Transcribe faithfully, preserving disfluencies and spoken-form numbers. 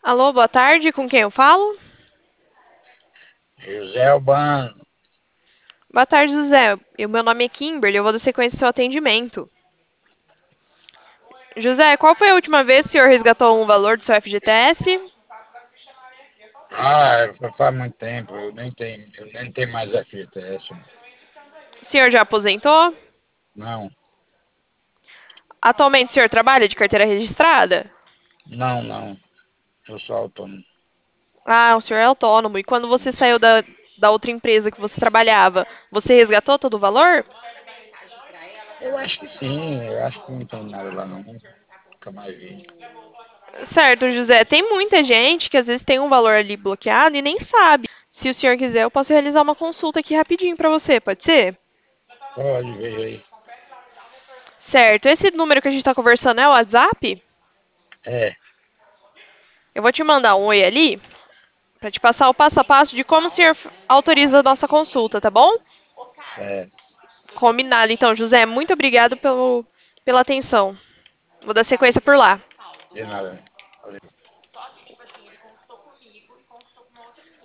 Alô, boa tarde, com quem eu falo? José Albano. Boa tarde, José. O meu nome é Kimberly, eu vou dar sequência ao seu atendimento. José, qual foi a última vez que o senhor resgatou um valor do seu F G T S? Ah, faz muito tempo, eu nem tenho, eu nem tenho mais F G T S. O senhor já aposentou? Não, Atualmente o senhor trabalha de carteira registrada? não, não. Eu sou autônomo. Ah, o senhor é autônomo. E quando você saiu da, da outra empresa que você trabalhava, você resgatou todo o valor? Eu acho que sim, eu acho que não tem nada lá não. Nunca mais vi. Certo, José. Tem muita gente que às vezes tem um valor ali bloqueado e nem sabe. Se o senhor quiser, eu posso realizar uma consulta aqui rapidinho para você, pode ser? Pode ver aí. Certo. Esse número que a gente está conversando é o WhatsApp? É, Eu vou te mandar um oi ali para te passar o passo a passo de como o senhor f- autoriza a nossa consulta, tá bom? certo. Combinado. Então, José, muito obrigado pelo, pela atenção. Vou dar sequência por lá. De nada. Valeu.